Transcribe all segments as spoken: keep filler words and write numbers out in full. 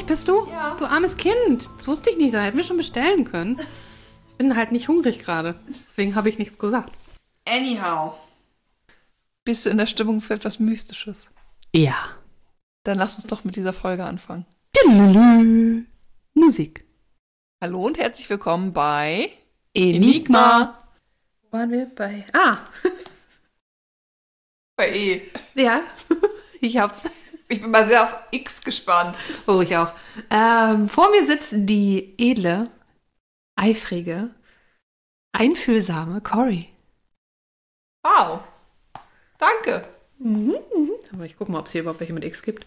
bist du? Ja. Du armes Kind. Das wusste ich nicht, da hätten wir schon bestellen können. Ich bin halt nicht hungrig gerade. Deswegen habe ich nichts gesagt. Anyhow. Bist du in der Stimmung für etwas Mystisches? Ja. Dann lass uns doch mit dieser Folge anfangen. Tüdelülü. Musik. Hallo und herzlich willkommen bei Enigma. Wo waren wir bei? Ah. Bei E. Ja, ich hab's. Ich bin mal sehr auf X gespannt. Oh, ich auch. Ähm, vor mir sitzt die edle, eifrige, einfühlsame Cory. Wow. Danke. Mhm, mhm. Aber ich gucke mal, ob es hier überhaupt welche mit X gibt.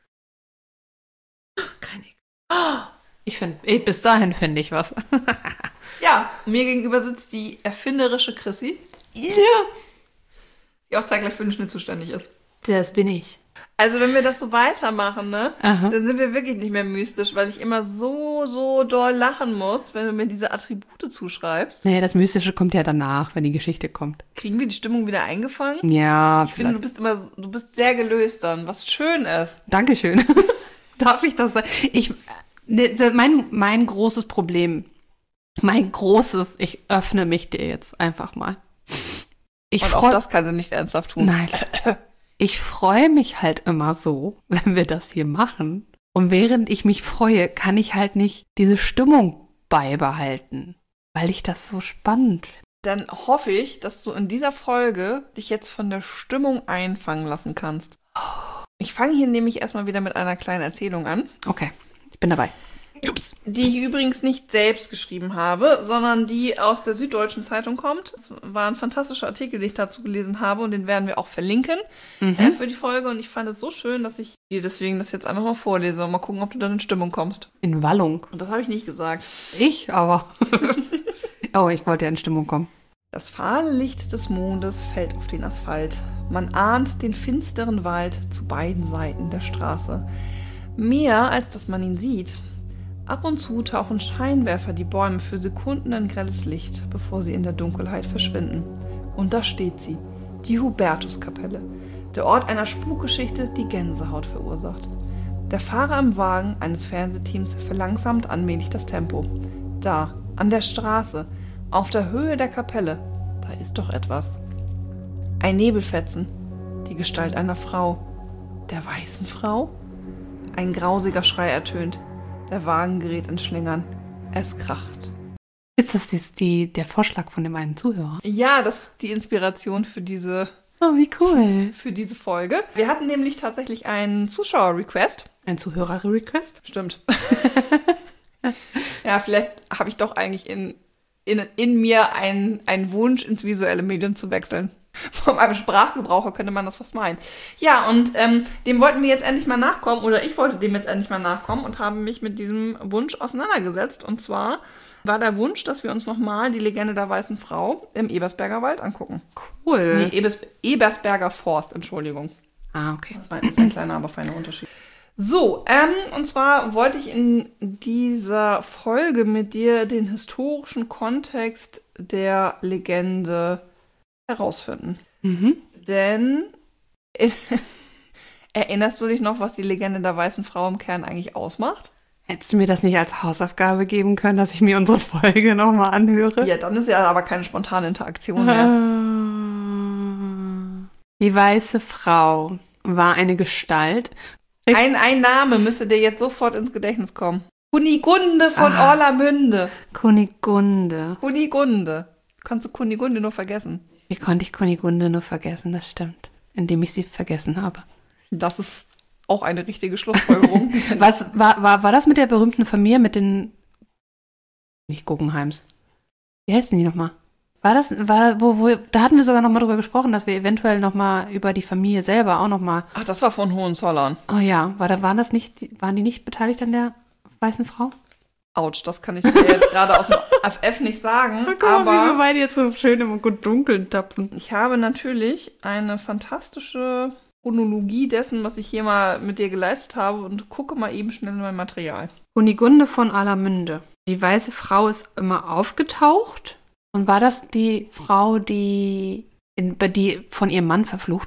Kein X. Ich finde, bis dahin finde ich was. Ja, mir gegenüber sitzt die erfinderische Chrissy. Ja. Die auch zeitgleich für den Schnitt zuständig ist. Das bin ich. Also wenn wir das so weitermachen, ne, Aha. dann sind wir wirklich nicht mehr mystisch, weil ich immer so, so doll lachen muss, wenn du mir diese Attribute zuschreibst. Naja, das Mystische kommt ja danach, wenn die Geschichte kommt. Kriegen wir die Stimmung wieder eingefangen? Ja, Ich finde, du bist immer, so- du bist sehr gelöst dann, was schön ist. Dankeschön. Darf ich das sagen? Ich, ne, ne, mein, mein großes Problem, mein großes, ich öffne mich dir jetzt einfach mal. Ich Und auch freu- das kann sie nicht ernsthaft tun. Nein. Ich freue mich halt immer so, wenn wir das hier machen. Und während ich mich freue, kann ich halt nicht diese Stimmung beibehalten, weil ich das so spannend finde. Dann hoffe ich, dass du in dieser Folge dich jetzt von der Stimmung einfangen lassen kannst. Ich fange hier nämlich erstmal wieder mit einer kleinen Erzählung an, Okay, ich bin dabei. Ups. die ich übrigens nicht selbst geschrieben habe, sondern die aus der Süddeutschen Zeitung kommt. Es war ein fantastischer Artikel, den ich dazu gelesen habe und den werden wir auch verlinken Mhm. äh, für die Folge. Und ich fand es so schön, dass ich dir deswegen das jetzt einfach mal vorlese und mal gucken, ob du dann in Stimmung kommst. In Wallung. Und das habe ich nicht gesagt. Ich aber. Oh, ich wollte ja in Stimmung kommen. Das fahle Licht des Mondes fällt auf den Asphalt. Man ahnt den finsteren Wald zu beiden Seiten der Straße. Mehr als dass man ihn sieht. Ab und zu tauchen Scheinwerfer die Bäume für Sekunden in grelles Licht, bevor sie in der Dunkelheit verschwinden. Und da steht sie, die Hubertuskapelle, der Ort einer Spukgeschichte, die Gänsehaut verursacht. Der Fahrer im Wagen eines Fernsehteams verlangsamt allmählich das Tempo. Da, an der Straße, auf der Höhe der Kapelle, da ist doch etwas. Ein Nebelfetzen, die Gestalt einer Frau. Der weißen Frau? Ein grausiger Schrei ertönt. Der Wagen gerät ins Schlingern. Es kracht. Ist das die, die, der Vorschlag von dem einen Zuhörer? Ja, das ist die Inspiration für diese, Oh, wie cool. für diese Folge. Wir hatten nämlich tatsächlich einen Zuschauer-Request. Ein Zuhörer-Request? Stimmt. Ja, vielleicht habe ich doch eigentlich in, in, in mir einen, einen Wunsch, ins visuelle Medium zu wechseln. Von einem Sprachgebraucher könnte man das fast meinen. Ja, und ähm, dem wollten wir jetzt endlich mal nachkommen, oder ich wollte dem jetzt endlich mal nachkommen und habe mich mit diesem Wunsch auseinandergesetzt. Und zwar war der Wunsch, dass wir uns nochmal die Legende der weißen Frau im Ebersberger Wald angucken. Cool. Nee, Ebers, Ebersberger Forst, Entschuldigung. Ah, okay. Das ist ein kleiner, aber feiner Unterschied. So, ähm, und zwar wollte ich in dieser Folge mit dir den historischen Kontext der Legende herausfinden. Mhm. Denn erinnerst du dich noch, was die Legende der weißen Frau im Kern eigentlich ausmacht? Hättest du mir das nicht als Hausaufgabe geben können, dass ich mir unsere Folge nochmal anhöre? Ja, dann ist ja aber keine spontane Interaktion mehr. Ah. Die weiße Frau war eine Gestalt. Ein, ein Name müsste dir jetzt sofort ins Gedächtnis kommen. Kunigunde von Ah. Orlamünde. Kunigunde. Kunigunde. Kannst du Kunigunde nur vergessen? Wie konnte ich Kunigunde nur vergessen? Das stimmt. Indem ich sie vergessen habe. Das ist auch eine richtige Schlussfolgerung. Was war, war, war das mit der berühmten Familie mit den nicht Guggenheims? Wie heißen die nochmal? War das, war, wo, wo, da hatten wir sogar nochmal drüber gesprochen, dass wir eventuell nochmal über die Familie selber auch nochmal. Ach, das war von Hohenzollern. Oh ja, war da, waren das nicht, waren die nicht beteiligt an der weißen Frau? Autsch, das kann ich dir jetzt gerade aus dem F F nicht sagen. Guck mal, wie wir Aber beide jetzt so schön im Dunkeln tapsen. ich habe natürlich eine fantastische Chronologie dessen, was ich hier mal mit dir geleistet habe und gucke mal eben schnell in mein Material. Kunigunde von Orlamünde. Die weiße Frau ist immer aufgetaucht. Und war das die Frau, die, in, die von ihrem Mann verflucht wurde?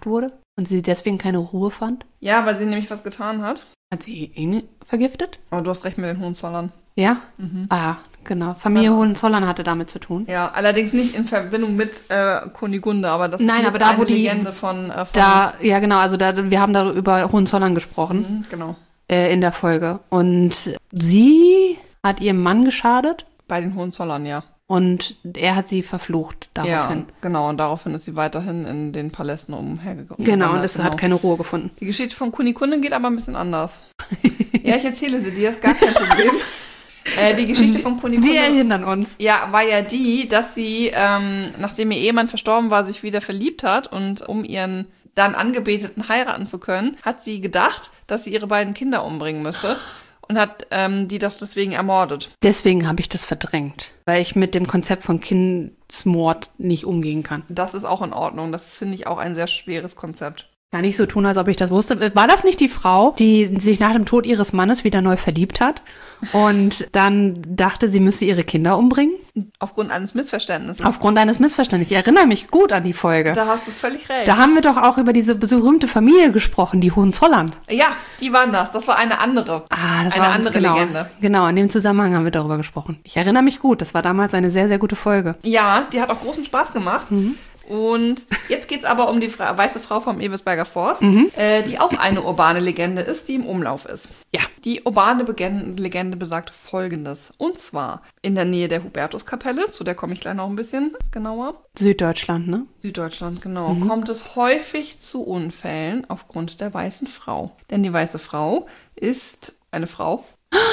Und sie deswegen keine Ruhe fand? Ja, weil sie nämlich was getan hat. Hat sie ihn vergiftet? Aber du hast recht mit den Hohenzollern. Ja? Mhm. Ah, genau. Familie Ja. Hohenzollern hatte damit zu tun. Ja, allerdings nicht in Verbindung mit äh, Kunigunde, aber das Nein, ist aber da, eine wo die- Legende von, äh, von Da, ja genau, also da, wir haben da über Hohenzollern gesprochen Mhm, genau. äh, in der Folge. Und sie hat ihrem Mann geschadet Bei den Hohenzollern, ja. und er hat sie verflucht daraufhin. Ja, genau. Und daraufhin ist sie weiterhin in den Palästen umhergegangen. Genau, und es hat keine Ruhe gefunden. Die Geschichte von Kunigunde geht aber ein bisschen anders. Ja, ich erzähle sie dir, ist gar kein Problem. äh, die Geschichte von Kunigunde Wir erinnern uns. ja, war ja die, dass sie, ähm, nachdem ihr Ehemann verstorben war, sich wieder verliebt hat und um ihren dann Angebeteten heiraten zu können, hat sie gedacht, dass sie ihre beiden Kinder umbringen müsste und hat ähm, die doch deswegen ermordet. Deswegen habe ich das verdrängt, weil ich mit dem Konzept von Kindsmord nicht umgehen kann. Das ist auch in Ordnung. Das finde ich auch ein sehr schweres Konzept. Kann nicht so tun, als ob ich das wusste. War das nicht die Frau, die sich nach dem Tod ihres Mannes wieder neu verliebt hat und dann dachte, sie müsse ihre Kinder umbringen? Aufgrund eines Missverständnisses. Aufgrund eines Missverständnisses. Ich erinnere mich gut an die Folge. Da hast du völlig recht. Da haben wir doch auch über diese berühmte Familie gesprochen, die Hohenzollern. ja, die waren das. Das war eine andere. Ah, das eine war andere genau, Legende. Genau, in dem Zusammenhang haben wir darüber gesprochen. Ich erinnere mich gut. Das war damals eine sehr, sehr gute Folge. Ja, die hat auch großen Spaß gemacht. Mhm. Und jetzt geht's aber um die Fra- weiße Frau vom Eversberger Forst, Mhm. äh, die auch eine urbane Legende ist, die im Umlauf ist. Ja. Die urbane Begen- Legende besagt Folgendes. Und zwar in der Nähe der Hubertuskapelle, zu der komme ich gleich noch ein bisschen genauer. Süddeutschland, ne? Süddeutschland, genau. Kommt es häufig zu Unfällen aufgrund der weißen Frau. Denn die weiße Frau ist eine Frau,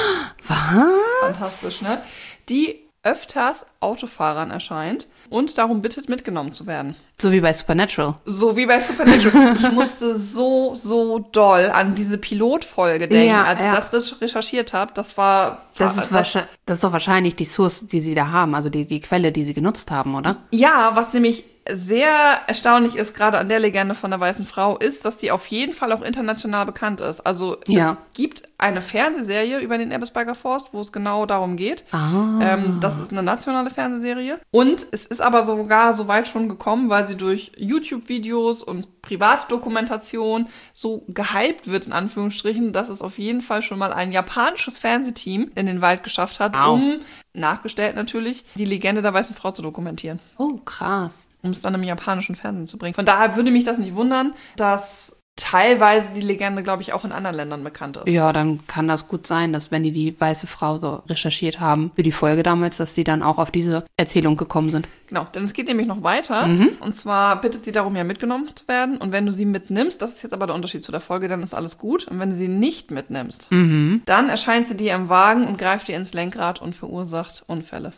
Was? fantastisch, ne? Die öfters Autofahrern erscheint und darum bittet, mitgenommen zu werden. So wie bei Supernatural. So wie bei Supernatural. Ich musste so, so doll an diese Pilotfolge denken, Ja, als ich ja. das recherch- recherchiert habe. Das war... Das ist, was, wahrscheinlich, das ist doch wahrscheinlich die Source, die sie da haben, also die, die Quelle, die sie genutzt haben, oder? Ja, was nämlich sehr erstaunlich ist, gerade an der Legende von der weißen Frau, ist, dass die auf jeden Fall auch international bekannt ist. Also Ja. es gibt eine Fernsehserie über den Ebbesberger Forst, wo es genau darum geht. Ah. Ähm, das ist eine nationale Fernsehserie. Und es ist aber sogar so weit schon gekommen, weil sie durch YouTube-Videos und Privatdokumentation so gehypt wird, in Anführungsstrichen, dass es auf jeden Fall schon mal ein japanisches Fernsehteam in den Wald geschafft hat, Au. um, nachgestellt natürlich, die Legende der weißen Frau zu dokumentieren. Oh, krass. Um es dann im japanischen Fernsehen zu bringen. Von daher würde mich das nicht wundern, dass teilweise die Legende, glaube ich, auch in anderen Ländern bekannt ist. Ja, dann kann das gut sein, dass wenn die die weiße Frau so recherchiert haben für die Folge damals, dass die dann auch auf diese Erzählung gekommen sind. Genau, denn es geht nämlich noch weiter. Und zwar bittet sie darum, ja mitgenommen zu werden. Und wenn du sie mitnimmst, das ist jetzt aber der Unterschied zu der Folge, dann ist alles gut. Und wenn du sie nicht mitnimmst, dann erscheint sie dir im Wagen und greift dir ins Lenkrad und verursacht Unfälle.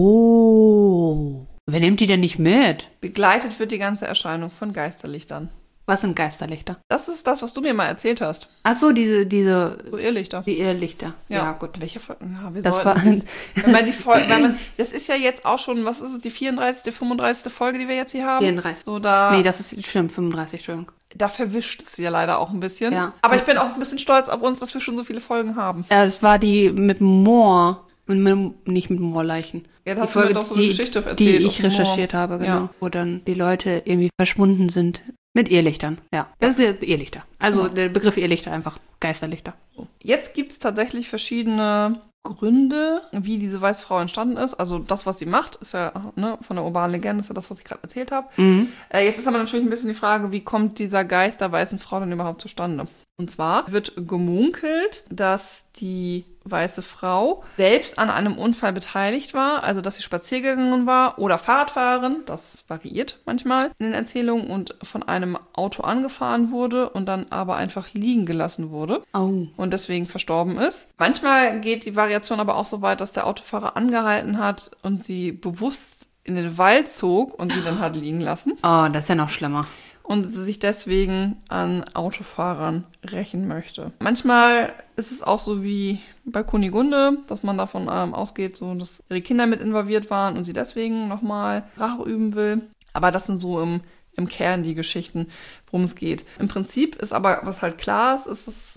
Oh. Wer nimmt die denn nicht mit? Begleitet wird die ganze Erscheinung von Geisterlichtern. Was sind Geisterlichter? Das ist das, was du mir mal erzählt hast. Ach so, diese, diese, So Irrlichter. die Irrlichter. Ja, gut. Welche Folge? Ja, wir Das sollten war- dies- wenn man die Folge, wenn man, das ist ja jetzt auch schon, was ist es, die vierunddreißigste, fünfunddreißigste Folge, die wir jetzt hier haben? vierunddreißig. So, da, Nee, das ist stimmt, fünfunddreißig, Entschuldigung. da verwischt es ja leider auch ein bisschen. Ja. Aber ich bin auch ein bisschen stolz auf uns, dass wir schon so viele Folgen haben. Ja, das war die mit Moor. Mit, mit, nicht mit Moorleichen. Ja, da Die hast du mir doch so eine die, Geschichte erzählt die auf ich dem Moor. recherchiert habe, genau. Ja. Wo dann die Leute irgendwie verschwunden sind. Mit Irrlichtern, ja. Das ist Irrlichter. Also Genau. der Begriff Irrlichter einfach Geisterlichter. Jetzt gibt es tatsächlich verschiedene Gründe, wie diese weiße Frau entstanden ist. Also das, was sie macht, ist ja ne, von der urbanen Legende, ist ja das, was ich gerade erzählt habe. Mhm. Äh, jetzt ist aber natürlich ein bisschen die Frage, wie kommt dieser Geist der weißen Frau denn überhaupt zustande? Und zwar wird gemunkelt, dass die weiße Frau selbst an einem Unfall beteiligt war, also dass sie spaziergegangen war oder Fahrradfahrerin, das variiert manchmal in den Erzählungen, und von einem Auto angefahren wurde und dann aber einfach liegen gelassen wurde Oh. und deswegen verstorben ist. Manchmal geht die Variation aber auch so weit, dass der Autofahrer angehalten hat und sie bewusst in den Wald zog und sie dann hat liegen lassen Oh, das ist ja noch schlimmer. und sie sich deswegen an Autofahrern rächen möchte. Manchmal ist es auch so wie bei Kunigunde, dass man davon ähm, ausgeht, so, dass ihre Kinder mit involviert waren und sie deswegen nochmal Rache üben will. Aber das sind so im, im Kern die Geschichten, worum es geht. Im Prinzip ist aber, was halt klar ist, ist es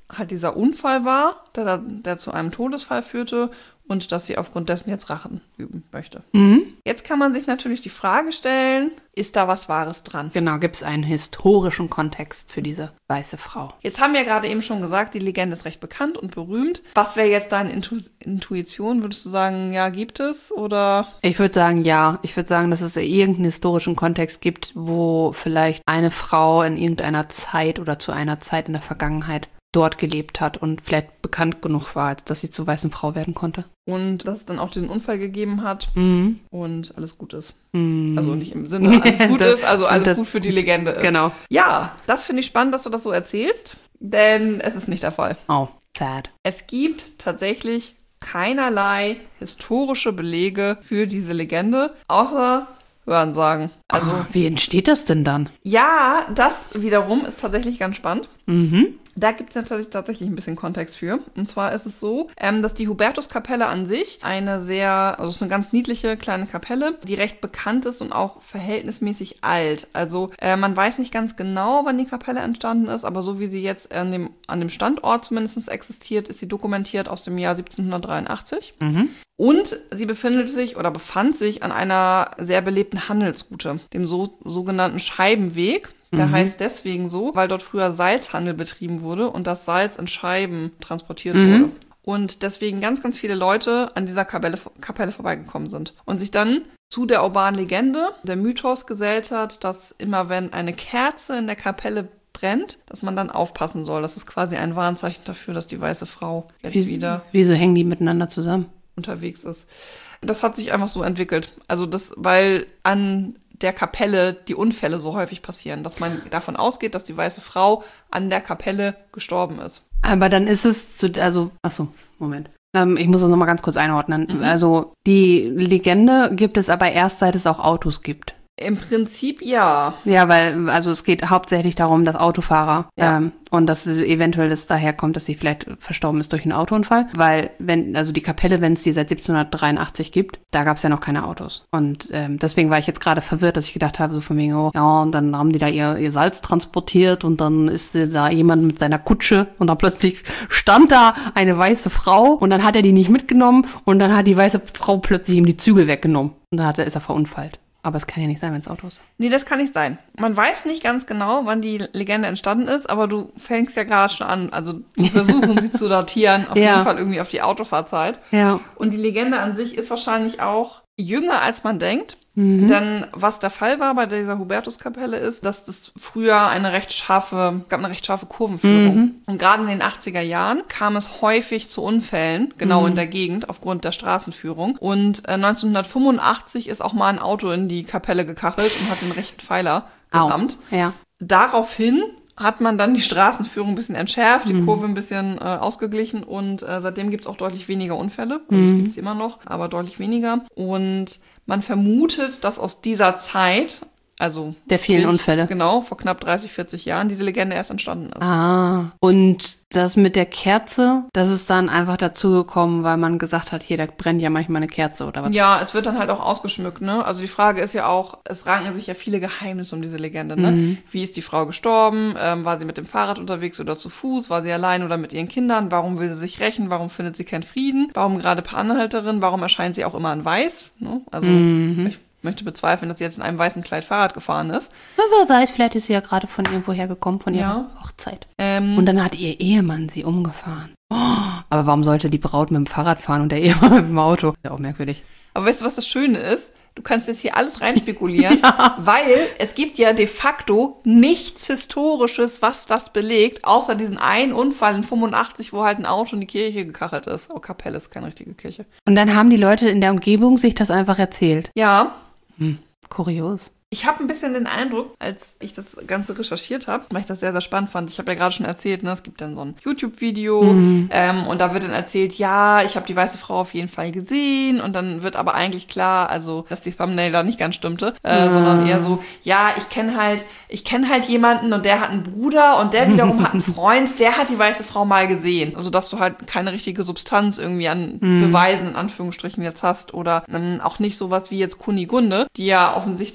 halt dieser Unfall war, der, der zu einem Todesfall führte und dass sie aufgrund dessen jetzt Rachen üben möchte. Mhm. Jetzt kann man sich natürlich die Frage stellen, ist da was Wahres dran? Genau, gibt es einen historischen Kontext für diese weiße Frau? Jetzt haben wir ja gerade eben schon gesagt, die Legende ist recht bekannt und berühmt. Was wäre jetzt deine Intu- Intuition? Würdest du sagen, ja, gibt es? Oder? Ich würde sagen, ja. Ich würde sagen, dass es irgendeinen historischen Kontext gibt, wo vielleicht eine Frau in irgendeiner Zeit oder zu einer Zeit in der Vergangenheit dort gelebt hat und vielleicht bekannt genug war, als dass sie zur weißen Frau werden konnte. Und dass es dann auch diesen Unfall gegeben hat Mhm. und alles gut ist. Mhm. Also nicht im Sinne, alles gut Das- ist, also alles das- gut für die Legende ist. Genau. Ja, das finde ich spannend, dass du das so erzählst, denn es ist nicht der Fall. Oh, sad. Es gibt tatsächlich keinerlei historische Belege für diese Legende, außer Hörensagen. Also Ah, wie entsteht das denn dann? ja, das wiederum ist tatsächlich ganz spannend. Mhm. Da gibt es tatsächlich, tatsächlich ein bisschen Kontext für. Und zwar ist es so, ähm, dass die Hubertuskapelle an sich eine sehr, also es ist eine ganz niedliche kleine Kapelle, die recht bekannt ist und auch verhältnismäßig alt. Also äh, man weiß nicht ganz genau, wann die Kapelle entstanden ist, aber so wie sie jetzt an dem, an dem Standort zumindest existiert, ist sie dokumentiert aus dem Jahr siebzehnhundertdreiundachtzig. Mhm. Und sie befindet sich oder befand sich an einer sehr belebten Handelsroute, dem so, sogenannten Scheibenweg. Der Mhm. heißt deswegen so, weil dort früher Salzhandel betrieben wurde und das Salz in Scheiben transportiert Mhm. wurde. Und deswegen ganz, ganz viele Leute an dieser Kapelle, Kapelle vorbeigekommen sind. Und sich dann zu der urbanen Legende, der Mythos gesellt hat, dass immer wenn eine Kerze in der Kapelle brennt, dass man dann aufpassen soll. Das ist quasi ein Warnzeichen dafür, dass die weiße Frau jetzt Wie, wieder wieso hängen die miteinander zusammen? unterwegs ist. Das hat sich einfach so entwickelt. Also das, weil an der Kapelle die Unfälle so häufig passieren, dass man davon ausgeht, dass die weiße Frau an der Kapelle gestorben ist. Aber dann ist es zu, also, achso, Moment. Ähm, ich muss das nochmal ganz kurz einordnen. Mhm. Also, die Legende gibt es aber erst, seit es auch Autos gibt. Im Prinzip ja. Ja, weil, also es geht hauptsächlich darum, dass Autofahrer Ja. ähm, und dass es eventuell das daher kommt, dass sie vielleicht verstorben ist durch einen Autounfall. Weil, wenn, also die Kapelle, wenn es die seit siebzehnhundertdreiundachtzig gibt, da gab es ja noch keine Autos. Und ähm, deswegen war ich jetzt gerade verwirrt, dass ich gedacht habe, so von wegen, oh, ja, und dann haben die da ihr, ihr Salz transportiert und dann ist da jemand mit seiner Kutsche und dann plötzlich stand da eine weiße Frau und dann hat er die nicht mitgenommen und dann hat die weiße Frau plötzlich ihm die Zügel weggenommen. Und dann hat er, ist er verunfallt. Aber es kann ja nicht sein, wenn es Autos. Nee, das kann nicht sein. Man weiß nicht ganz genau, wann die Legende entstanden ist, aber du fängst ja gerade schon an, also zu versuchen, sie zu datieren, auf Ja. jeden Fall irgendwie auf die Autofahrzeit. Ja. Und die Legende an sich ist wahrscheinlich auch jünger, als man denkt. Mhm. Denn was der Fall war bei dieser Hubertuskapelle ist, dass das früher eine recht scharfe, gab eine recht scharfe Kurvenführung. Mhm. Und gerade in den achtziger Jahren kam es häufig zu Unfällen, genau Mhm. in der Gegend, aufgrund der Straßenführung. Und äh, neunzehnhundertfünfundachtzig ist auch mal ein Auto in die Kapelle gekachelt und hat den rechten Pfeiler Au. gerammt. Ja. Daraufhin hat man dann die Straßenführung ein bisschen entschärft, die Mhm. Kurve ein bisschen äh, ausgeglichen und äh, seitdem gibt es auch deutlich weniger Unfälle. Also es Mhm. gibt es immer noch, aber deutlich weniger. Und man vermutet, dass aus dieser Zeit, also Der vielen sprich, Unfälle. genau, vor knapp dreißig, vierzig Jahren, diese Legende erst entstanden ist. Ah. Und das mit der Kerze, das ist dann einfach dazu gekommen, weil man gesagt hat, hier, da brennt ja manchmal eine Kerze oder was? Ja, es wird dann halt auch ausgeschmückt, ne? Also die Frage ist ja auch, es ranken sich ja viele Geheimnisse um diese Legende, ne? Mhm. Wie ist die Frau gestorben? Ähm, war sie mit dem Fahrrad unterwegs oder zu Fuß? War sie allein oder mit ihren Kindern? Warum will sie sich rächen? Warum findet sie keinen Frieden? Warum gerade per Anhalterin? Warum erscheint sie auch immer in weiß? Ne? Also Mhm. ich möchte bezweifeln, dass sie jetzt in einem weißen Kleid Fahrrad gefahren ist. Wer weiß, vielleicht ist sie ja gerade von irgendwo hergekommen, von ihrer Ja. Hochzeit. Ähm, Und dann hat ihr Ehemann sie umgefahren. Oh, aber warum sollte die Braut mit dem Fahrrad fahren und der Ehemann mit dem Auto? Ist ja auch merkwürdig. aber weißt du, was das Schöne ist? Du kannst jetzt hier alles reinspekulieren, weil es gibt ja de facto nichts Historisches, was das belegt, außer diesen einen Unfall in fünfundachtzig, wo halt ein Auto in die Kirche gekachelt ist. Oh, Kapelle ist keine richtige Kirche. Und dann haben die Leute in der Umgebung sich das einfach erzählt. Ja, Hm, kurios. ich habe ein bisschen den Eindruck, als ich das Ganze recherchiert habe, weil ich das sehr, sehr spannend fand. Ich habe ja gerade schon erzählt, ne, es gibt dann so ein YouTube-Video Mhm. ähm, und da wird dann erzählt, ja, ich habe die weiße Frau auf jeden Fall gesehen und dann wird aber eigentlich klar, also, dass die Thumbnail da nicht ganz stimmte, äh, Ja. sondern eher so, ja, ich kenne halt, ich kenne halt jemanden und der hat einen Bruder und der wiederum hat einen Freund, der hat die weiße Frau mal gesehen. Also, dass du halt keine richtige Substanz irgendwie an Beweisen, in Anführungsstrichen, jetzt hast oder ähm, auch nicht sowas wie jetzt Kunigunde, die ja offensichtlich als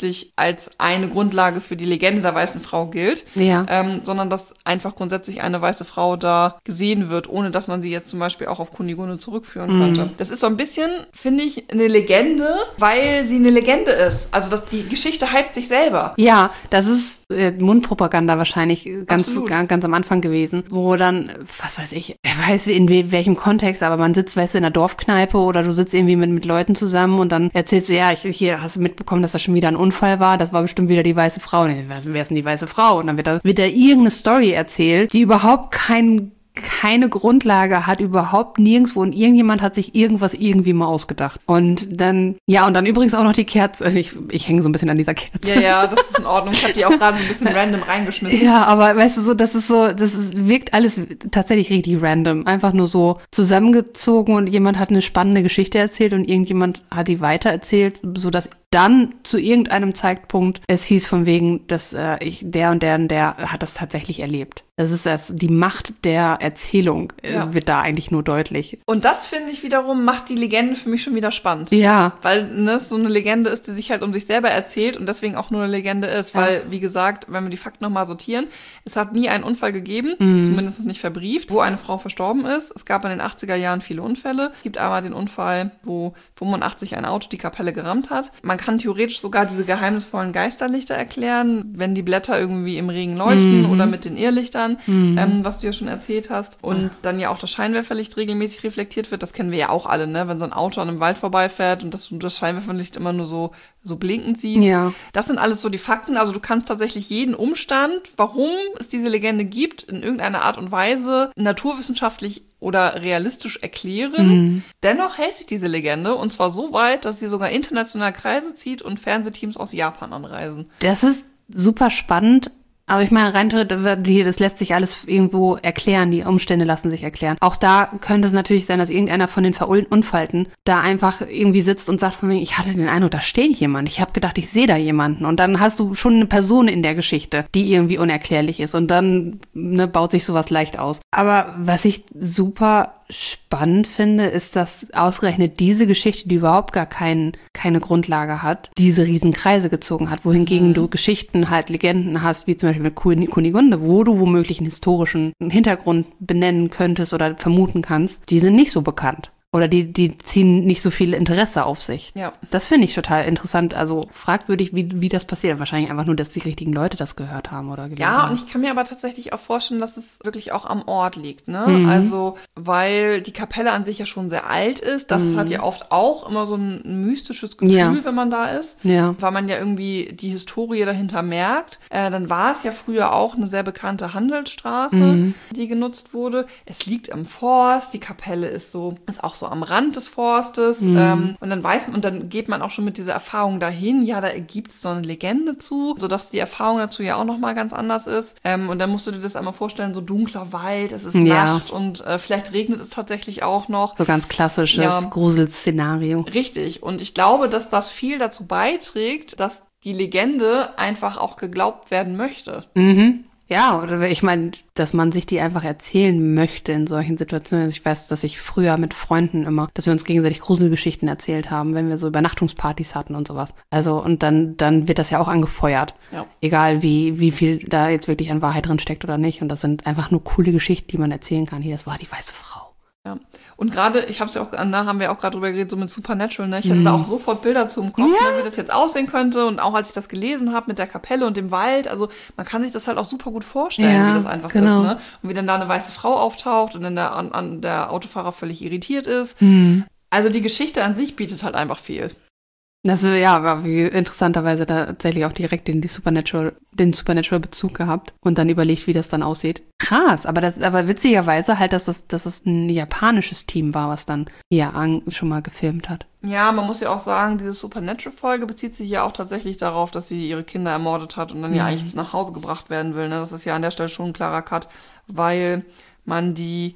als eine Grundlage für die Legende der weißen Frau gilt, Ja. ähm, sondern dass einfach grundsätzlich eine weiße Frau da gesehen wird, ohne dass man sie jetzt zum Beispiel auch auf Kunigunde zurückführen Mhm. könnte. Das ist so ein bisschen, finde ich, eine Legende, weil sie eine Legende ist. Also dass die Geschichte hypt sich selber. Ja, das ist äh, Mundpropaganda wahrscheinlich äh, ganz, Absolut. ganz, ganz am Anfang gewesen, wo dann, was weiß ich, wer weiß in we- welchem Kontext, aber man sitzt, weißt du, in der Dorfkneipe oder du sitzt irgendwie mit, mit Leuten zusammen und dann erzählst du, ja, ich, hier hast du mitbekommen, dass das schon wieder ein Unfall war, das war bestimmt wieder die weiße Frau. Nee, wer, ist- wer ist denn die weiße Frau? Und dann wird da, wird da irgendeine Story erzählt, die überhaupt kein keine Grundlage hat, überhaupt nirgendwo und irgendjemand hat sich irgendwas irgendwie mal ausgedacht. Und dann, ja, und dann übrigens auch noch die Kerze. Also ich, ich hänge so ein bisschen an dieser Kerze. Ja, ja, das ist in Ordnung. Ich habe die auch gerade so ein bisschen random reingeschmissen. Ja, aber weißt du, so, das ist so, das ist, wirkt alles tatsächlich richtig random. Einfach nur so zusammengezogen und jemand hat eine spannende Geschichte erzählt und irgendjemand hat die weitererzählt, sodass dann zu irgendeinem Zeitpunkt es hieß von wegen, dass äh, ich, der und der und der hat das tatsächlich erlebt. Das ist das, die Macht der Erzählung äh, Ja. wird da eigentlich nur deutlich. Und das, finde ich, wiederum macht die Legende für mich schon wieder spannend. Ja, Weil ne, so eine Legende ist, die sich halt um sich selber erzählt und deswegen auch nur eine Legende ist. Ja. Weil, wie gesagt, wenn wir die Fakten nochmal sortieren, es hat nie einen Unfall gegeben, Mhm. zumindest nicht verbrieft, wo eine Frau verstorben ist. Es gab in den achtziger Jahren viele Unfälle. Es gibt einmal den Unfall, wo fünfundachtzig ein Auto die Kapelle gerammt hat. Man kann theoretisch sogar diese geheimnisvollen Geisterlichter erklären, wenn die Blätter irgendwie im Regen leuchten Mhm. oder mit den Irrlichtern, Mhm. ähm, was du ja schon erzählt hast. Und dann ja auch das Scheinwerferlicht regelmäßig reflektiert wird. Das kennen wir ja auch alle, ne? Wenn so ein Auto an einem Wald vorbeifährt und dass du das Scheinwerferlicht immer nur so, so blinkend siehst. Ja. Das sind alles so die Fakten. Also du kannst tatsächlich jeden Umstand, warum es diese Legende gibt, in irgendeiner Art und Weise naturwissenschaftlich oder realistisch erklären. Mhm. Dennoch hält sich diese Legende und zwar so weit, dass sie sogar international Kreise zieht und Fernsehteams aus Japan anreisen. Das ist super spannend. Also ich meine, rein theoretisch, das lässt sich alles irgendwo erklären, die Umstände lassen sich erklären. Auch da könnte es natürlich sein, dass irgendeiner von den Verunfallten da einfach irgendwie sitzt und sagt von mir, ich hatte den Eindruck, da steht jemand. Ich habe gedacht, ich sehe da jemanden. Und dann hast du schon eine Person in der Geschichte, die irgendwie unerklärlich ist. Und dann ne, baut sich sowas leicht aus. Aber was ich super spannend finde, ist, dass ausgerechnet diese Geschichte, die überhaupt gar kein, keine Grundlage hat, diese riesen Kreise gezogen hat, wohingegen Mhm. du Geschichten halt, Legenden hast, wie zum Beispiel mit Kun- Kunigunde, wo du womöglich einen historischen Hintergrund benennen könntest oder vermuten kannst, die sind nicht so bekannt. Oder die, die ziehen nicht so viel Interesse auf sich. Ja. Das finde ich total interessant. Also fragwürdig, wie, wie das passiert. Wahrscheinlich einfach nur, dass die richtigen Leute das gehört haben oder gelesen Ja, haben. und ich kann mir aber tatsächlich auch vorstellen, dass es wirklich auch am Ort liegt, ne? Mhm. Also, weil die Kapelle an sich ja schon sehr alt ist. Das Mhm. hat ja oft auch immer so ein mystisches Gefühl, Ja. wenn man da ist. Ja. Weil man ja irgendwie die Historie dahinter merkt. Äh, dann war es ja früher auch eine sehr bekannte Handelsstraße, Mhm. die genutzt wurde. Es liegt am Forst, die Kapelle ist so, ist auch so am Rand des Forstes. Mhm. Ähm, und dann weiß man, und dann geht man auch schon mit dieser Erfahrung dahin, ja, da gibt es so eine Legende zu, sodass die Erfahrung dazu ja auch nochmal ganz anders ist. Ähm, und dann musst du dir das einmal vorstellen, so dunkler Wald, es ist Ja. Nacht und äh, vielleicht regnet es tatsächlich auch noch. So ganz klassisches Ja. Gruselszenario. Richtig. Und ich glaube, dass das viel dazu beiträgt, dass die Legende einfach auch geglaubt werden möchte. Mhm. Ja, oder ich meine, dass man sich die einfach erzählen möchte in solchen Situationen. Also ich weiß, dass ich früher mit Freunden immer, dass wir uns gegenseitig Gruselgeschichten erzählt haben, wenn wir so Übernachtungspartys hatten und sowas. Also und dann dann wird das ja auch angefeuert. Ja. Egal wie wie viel da jetzt wirklich an Wahrheit drin steckt oder nicht. Und das sind einfach nur coole Geschichten, die man erzählen kann. Hier, das war die weiße Frau. Ja. Und gerade, ich habe es ja auch, da haben wir auch gerade drüber geredet, so mit Supernatural, ne? Ich hatte Mhm. da auch sofort Bilder zu im Kopf, Ja. ne, wie das jetzt aussehen könnte. Und auch als ich das gelesen habe mit der Kapelle und dem Wald, also man kann sich das halt auch super gut vorstellen, Ja, wie das einfach genau. ist, ne? Und wie dann da eine weiße Frau auftaucht und dann der, an, an der Autofahrer völlig irritiert ist. Mhm. Also die Geschichte an sich bietet halt einfach viel. Also ja, aber wie interessanterweise da tatsächlich auch direkt den, die Supernatural, den Supernatural-Bezug gehabt und dann überlegt, wie das dann aussieht. Krass, aber das, aber witzigerweise halt, dass das, dass es ein japanisches Team war, was dann ja an, schon mal gefilmt hat. Ja, man muss ja auch sagen, diese Supernatural-Folge bezieht sich ja auch tatsächlich darauf, dass sie ihre Kinder ermordet hat und dann ja Mhm. eigentlich nach Hause gebracht werden will. Ne? Das ist ja an der Stelle schon ein klarer Cut, weil man die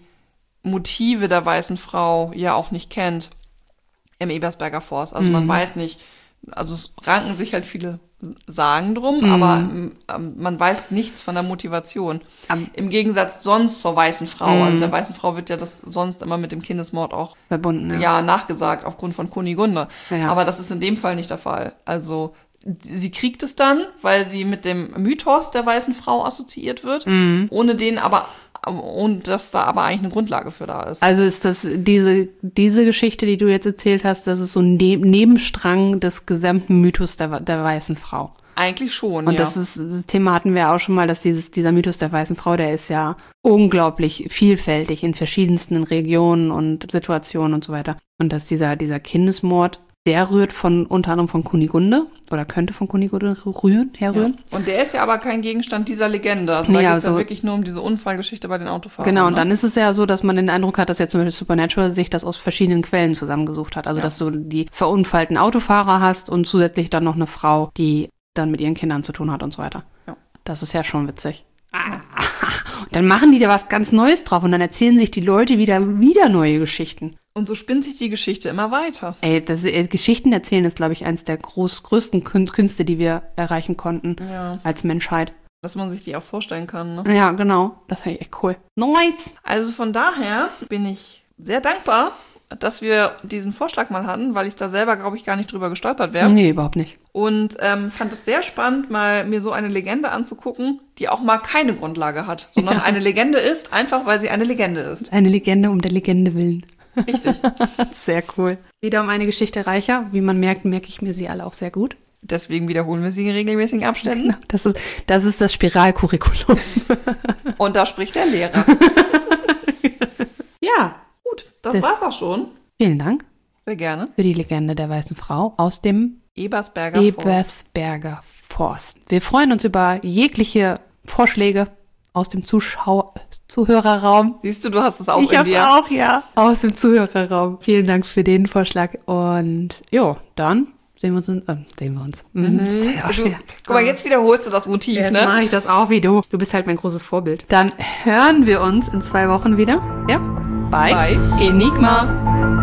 Motive der weißen Frau ja auch nicht kennt im Ebersberger Forst. Also man Mhm. weiß nicht, also es ranken sich halt viele Sagen drum, Mhm. aber ähm, man weiß nichts von der Motivation. Am- Im Gegensatz sonst zur weißen Frau. Mhm. Also der weißen Frau wird ja das sonst immer mit dem Kindesmord auch Verbunden, ja. ja, nachgesagt aufgrund von Kunigunde. Ja. Aber das ist in dem Fall nicht der Fall. Also sie kriegt es dann, weil sie mit dem Mythos der weißen Frau assoziiert wird, Mhm. ohne den aber, und dass da aber eigentlich eine Grundlage für da ist. Also ist das diese, diese Geschichte, die du jetzt erzählt hast, das ist so ein ne Nebenstrang des gesamten Mythos der, der weißen Frau. Eigentlich schon, Und ja. das ist, das Thema hatten wir auch schon mal, dass dieses, dieser Mythos der weißen Frau, der ist ja unglaublich vielfältig in verschiedensten Regionen und Situationen und so weiter. Und dass dieser, dieser Kindesmord, der rührt von, unter anderem von Kunigunde oder könnte von Kunigunde rühren, herrühren. Ja. Und der ist ja aber kein Gegenstand dieser Legende. Also da Ja, geht es also- ja wirklich nur um diese Unfallgeschichte bei den Autofahrern. Genau, und ne? dann ist es ja so, dass man den Eindruck hat, dass jetzt zum Beispiel Supernatural sich das aus verschiedenen Quellen zusammengesucht hat. Also, Ja. dass du die verunfallten Autofahrer hast und zusätzlich dann noch eine Frau, die dann mit ihren Kindern zu tun hat und so weiter. Ja. Das ist ja schon witzig. Und dann machen die da was ganz Neues drauf und dann erzählen sich die Leute wieder, wieder neue Geschichten. Und so spinnt sich die Geschichte immer weiter. Ey, das, äh, Geschichten erzählen ist, glaube ich, eins der groß, größten Kün- Künste, die wir erreichen konnten Ja. als Menschheit. Dass man sich die auch vorstellen kann. Ne? Ja, genau. Das finde ich echt cool. Nice! Also von daher bin ich sehr dankbar, dass wir diesen Vorschlag mal hatten, weil ich da selber, glaube ich, gar nicht drüber gestolpert wäre. Nee, überhaupt nicht. Und ähm, fand es sehr spannend, mal mir so eine Legende anzugucken, die auch mal keine Grundlage hat, sondern Ja. eine Legende ist, einfach weil sie eine Legende ist. Eine Legende um der Legende willen. Richtig. Sehr cool. Wieder um eine Geschichte reicher. Wie man merkt, merke ich mir sie alle auch sehr gut. Deswegen wiederholen wir sie in regelmäßigen Abständen. Das ist das, ist das Spiralcurriculum. Und da spricht der Lehrer. Ja, Gut, das war's auch schon. vielen Dank Sehr gerne. für die Legende der weißen Frau aus dem Ebersberger Forst. Ebersberger Forst. Wir freuen uns über jegliche Vorschläge aus dem Zuschauer Zuhörerraum. Siehst du, du hast es auch Ich in hab's dir. auch, ja. Aus dem Zuhörerraum. Vielen Dank für den Vorschlag. Und jo, dann sehen wir uns. In, äh, sehen wir uns. Mhm. Ja, Du, schwer. guck mal, jetzt wiederholst du das Motiv, Jetzt ne? mache ich das auch wie du. Du bist halt mein großes Vorbild. Dann hören wir uns in zwei Wochen wieder. Ja, bei, Bei Enigma.